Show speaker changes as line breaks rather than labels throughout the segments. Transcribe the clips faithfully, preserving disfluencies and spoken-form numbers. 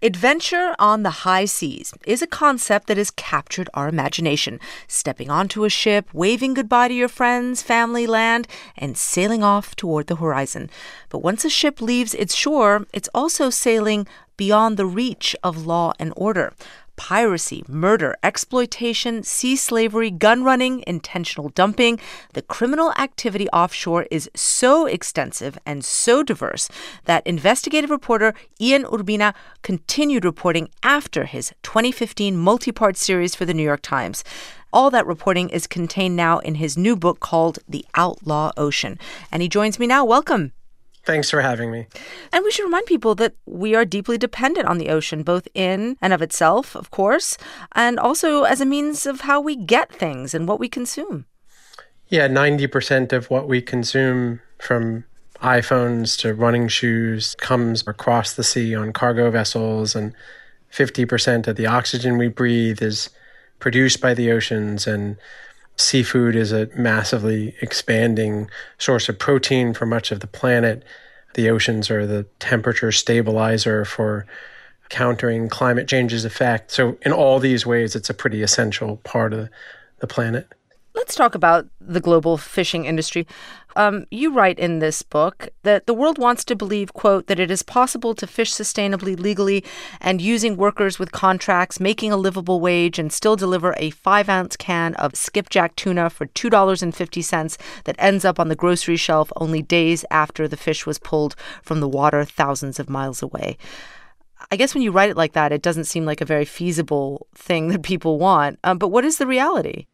Adventure on the high seas is a concept that has captured our imagination. Stepping onto a ship, waving goodbye to your friends, family, land, and sailing off toward the horizon. But once a ship leaves its shore, it's also sailing beyond the reach of law and order. Piracy, murder, exploitation, sea slavery, gun running, intentional dumping. The criminal activity offshore is so extensive and so diverse that investigative reporter Ian Urbina continued reporting after his twenty fifteen multi-part series for the New York Times. All that reporting is contained now in his new book called The Outlaw Ocean. And he joins me now. Welcome.
Thanks for having me.
And we should remind people that we are deeply dependent on the ocean, both in and of itself, of course, and also as a means of how we get things and what we consume.
Yeah, ninety percent of what we consume, from iPhones to running shoes, comes across the sea on cargo vessels, and fifty percent of the oxygen we breathe is produced by the oceans, and seafood is a massively expanding source of protein for much of the planet. The oceans are the temperature stabilizer for countering climate change's effect. So in all these ways, it's a pretty essential part of the planet.
Let's talk about the global fishing industry. Um, you write in this book that the world wants to believe, quote, that it is possible to fish sustainably, legally, and using workers with contracts, making a livable wage, and still deliver a five-ounce can of skipjack tuna for two dollars and fifty cents that ends up on the grocery shelf only days after the fish was pulled from the water thousands of miles away. I guess when you write it like that, it doesn't seem like a very feasible thing that people want. Um, but what is the reality?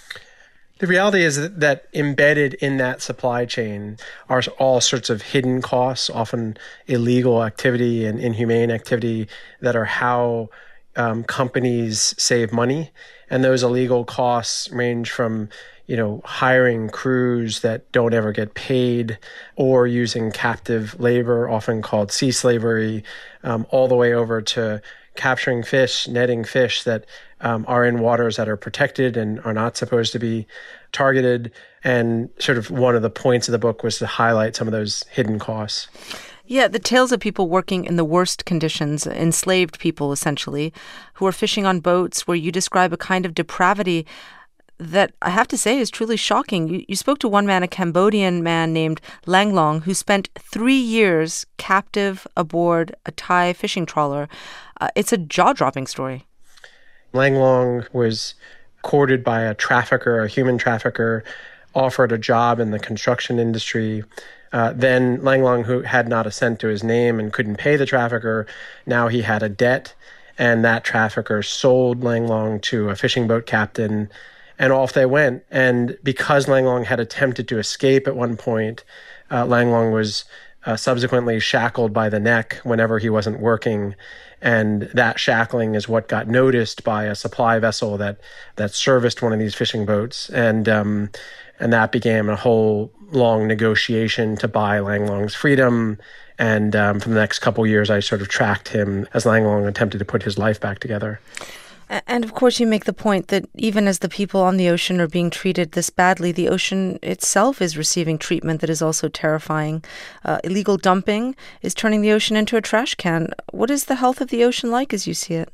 The reality is that embedded in that supply chain are all sorts of hidden costs, often illegal activity and inhumane activity that are how um, companies save money. And those illegal costs range from, you know, hiring crews that don't ever get paid, or using captive labor, often called sea slavery, um, all the way over to capturing fish, netting fish that um, are in waters that are protected and are not supposed to be targeted. And sort of one of the points of the book was to highlight some of those hidden costs.
Yeah, the tales of people working in the worst conditions, enslaved people essentially, who are fishing on boats, where you describe a kind of depravity that I have to say is truly shocking. You, you spoke to one man, a Cambodian man named Lang Long, who spent three years captive aboard a Thai fishing trawler. Uh, it's a jaw-dropping story.
Lang Long was courted by a trafficker, a human trafficker, offered a job in the construction industry. Uh, then Lang Long, who had not a cent to his name and couldn't pay the trafficker, now he had a debt, and that trafficker sold Lang Long to a fishing boat captain, and off they went. And because Lang Long had attempted to escape at one point, uh, Lang Long was uh, subsequently shackled by the neck whenever he wasn't working. And that shackling is what got noticed by a supply vessel that that serviced one of these fishing boats. And um, and that began a whole long negotiation to buy Lang Long's freedom. And um, for the next couple of years, I sort of tracked him as Lang Long attempted to put his life back together.
And of course, you make the point that even as the people on the ocean are being treated this badly, the ocean itself is receiving treatment that is also terrifying. Uh, illegal dumping is turning the ocean into a trash can. What is the health of the ocean like as you see it?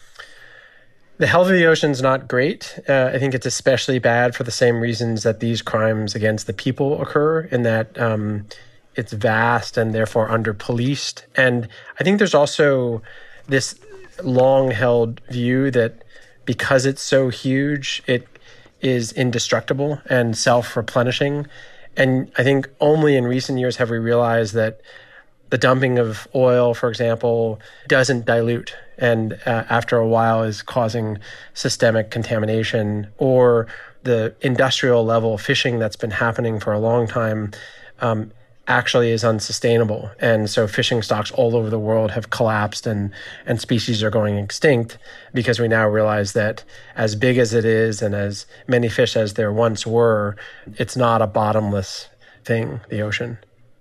The health of the ocean is not great. Uh, I think it's especially bad for the same reasons that these crimes against the people occur, in that um, it's vast and therefore under-policed. And I think there's also this long-held view that because it's so huge, it is indestructible and self-replenishing. And I think only in recent years have we realized that the dumping of oil, for example, doesn't dilute, and uh, after a while is causing systemic contamination, or the industrial level fishing that's been happening for a long time um, actually is unsustainable. And so fishing stocks all over the world have collapsed, and, and species are going extinct, because we now realize that as big as it is and as many fish as there once were, it's not a bottomless thing, the ocean.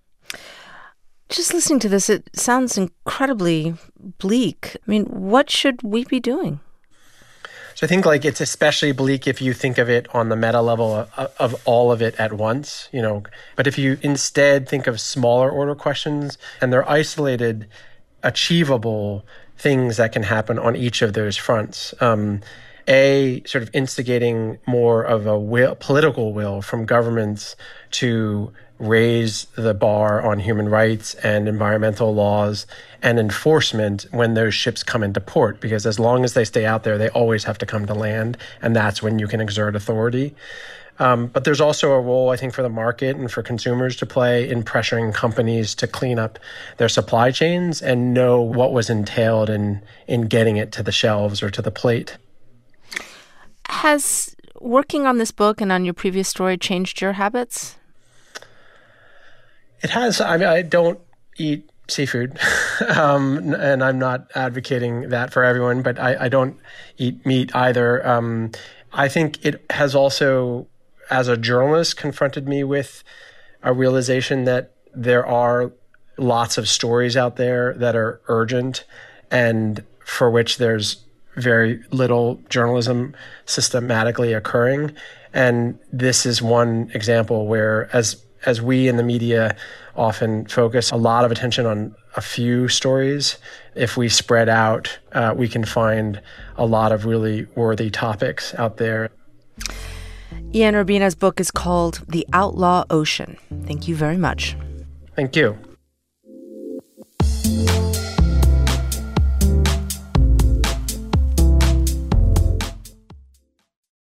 Just listening to this, it sounds incredibly bleak. I mean, what should we be doing?
So I think like it's especially bleak if you think of it on the meta level of, of all of it at once, you know. But if you instead think of smaller order questions and they're isolated, achievable, things that can happen on each of those fronts. Um, A, sort of instigating more of a will, political will from governments to raise the bar on human rights and environmental laws and enforcement when those ships come into port, because as long as they stay out there, they always have to come to land, and that's when you can exert authority. Um, but there's also a role, I think, for the market and for consumers to play in pressuring companies to clean up their supply chains and know what was entailed in, in getting it to the shelves or to the plate.
Has working on this book and on your previous story changed your habits?
It has. I mean, I don't eat seafood, um, and I'm not advocating that for everyone, but I, I don't eat meat either. Um, I think it has also, as a journalist, confronted me with a realization that there are lots of stories out there that are urgent and for which there's very little journalism systematically occurring. And this is one example where, as as we in the media often focus a lot of attention on a few stories, if we spread out, uh, we can find a lot of really worthy topics out there.
Ian Urbina's book is called The Outlaw Ocean. Thank you very much.
Thank you.